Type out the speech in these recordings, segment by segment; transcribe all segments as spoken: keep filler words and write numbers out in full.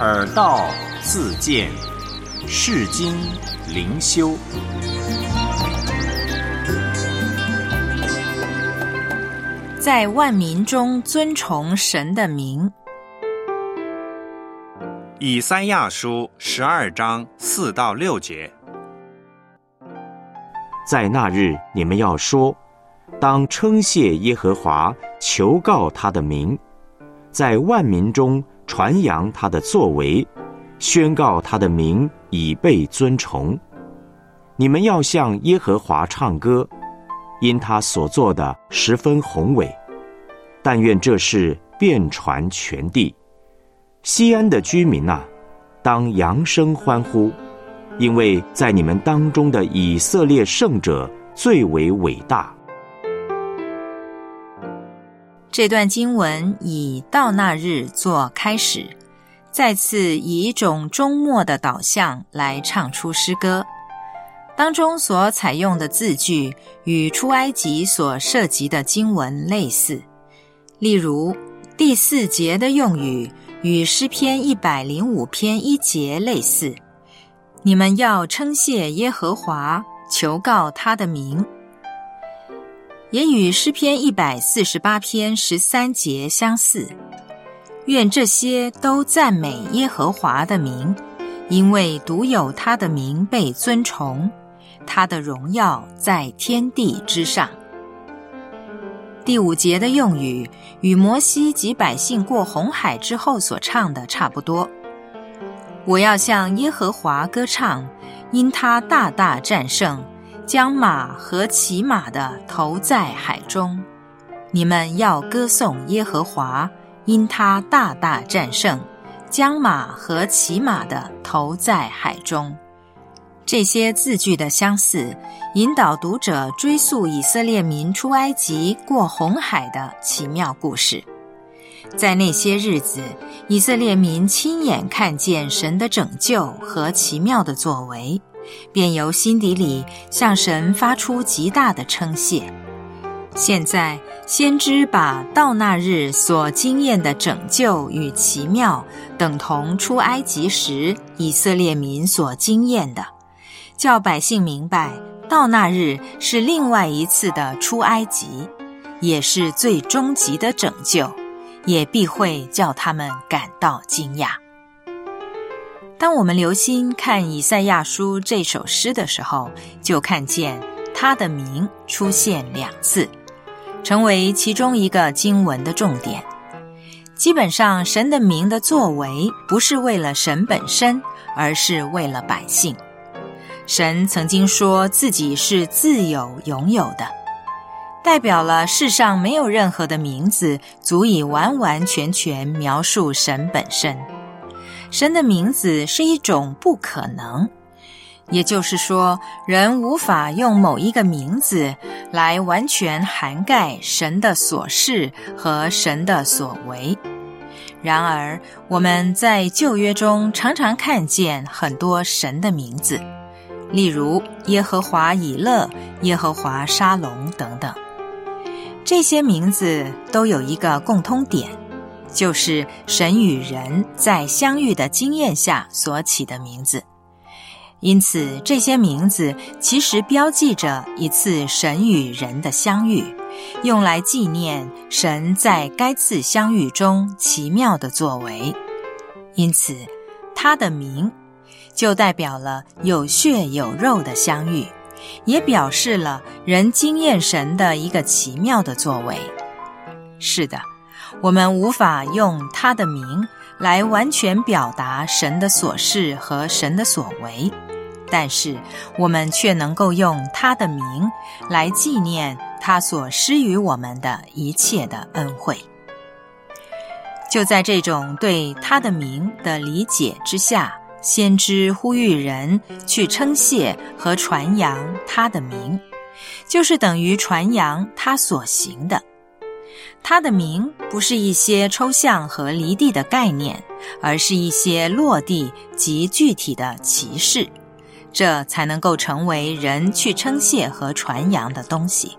耳道自见，世经灵修。 在万民中尊崇神的名。 以赛亚书十二章四到六节。 在那日，你们要说，当称谢耶和华，求告他的名，在万民中传扬他的作为，宣告他的名已被尊崇。你们要向耶和华唱歌，因他所做的十分宏伟。但愿这事遍传全地。西安的居民啊，当扬声欢呼，因为在你们当中的以色列圣者最为伟大。 这段经文以到那日做开始，再次以一种终末的导向来唱出诗歌。当中所采用的字句与出埃及所涉及的经文类似，例如第四节的用语与诗篇一百零五篇一节类似，你们要称谢耶和华，求告他的名，也与诗篇一百四十八篇十三节相似。愿这些都赞美耶和华的名，因为独有他的名被尊崇，他的荣耀在天地之上。第五节的用语与摩西及百姓过红海之后所唱的差不多。我要向耶和华歌唱，因他大大战胜，将马和骑马的投在海中。你们要歌颂耶和华，因他大大战胜，将马和骑马的投在海中。这些字句的相似，引导读者追溯以色列民出埃及过红海的奇妙故事。在那些日子，以色列民亲眼看见神的拯救和奇妙的作为，便由心底里向神发出极大的称谢。现在先知把到那日所经验的拯救与奇妙等同出埃及时以色列民所经验的，叫百姓明白到那日是另外一次的出埃及，也是最终极的拯救，也必会叫他们感到惊讶。当我们留心看以赛亚书这首诗的时候，就看见他的名出现两次，成为其中一个经文的重点。基本上神的名的作为不是为了神本身，而是为了百姓。神曾经说自己是自有拥有的，代表了世上没有任何的名字足以完完全全描述神本身。神的名字是一种不可能，也就是说，人无法用某一个名字来完全涵盖神的所事和神的所为。然而，我们在旧约中常常看见很多神的名字，例如耶和华以勒、耶和华沙龙等等。这些名字都有一个共通点，就是神与人在相遇的经验下所起的名字。因此，这些名字其实标记着一次神与人的相遇，用来纪念神在该次相遇中奇妙的作为。因此，他的名就代表了有血有肉的相遇，也表示了人经验神的一个奇妙的作为。是的，我们无法用他的名来完全表达神的所事和神的所为，但是我们却能够用他的名来纪念他所施予我们的一切的恩惠。就在这种对他的名的理解之下，先知呼吁人去称谢和传扬他的名，就是等于传扬他所行的。他的名不是一些抽象和离地的概念，而是一些落地及具体的启示，这才能够成为人去称谢和传扬的东西。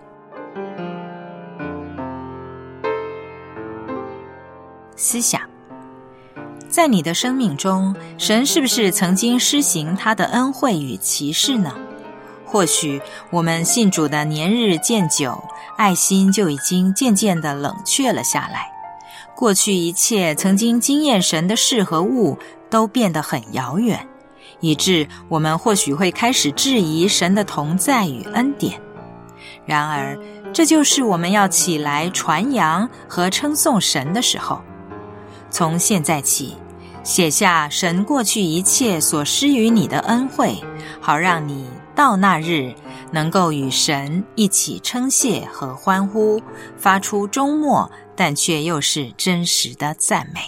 思想， 在你的生命中，神是不是曾经施行他的恩惠与奇事呢？或许我们信主的年日渐久，爱心就已经渐渐地冷却了下来。过去一切曾经经验神的事和物都变得很遥远，以致我们或许会开始质疑神的同在与恩典。然而，这就是我们要起来传扬和称颂神的时候。从现在起，写下神过去一切所施于你的恩惠，好让你到那日能够与神一起称谢和欢呼，发出终末但却又是真实的赞美。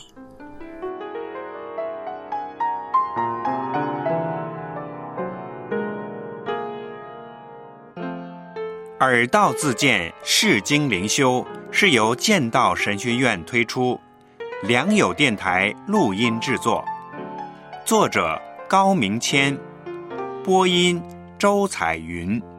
耳道自荐释经灵修是由剑道神学院推出，良友电台录音制作，作者高明谦，播音周彩云。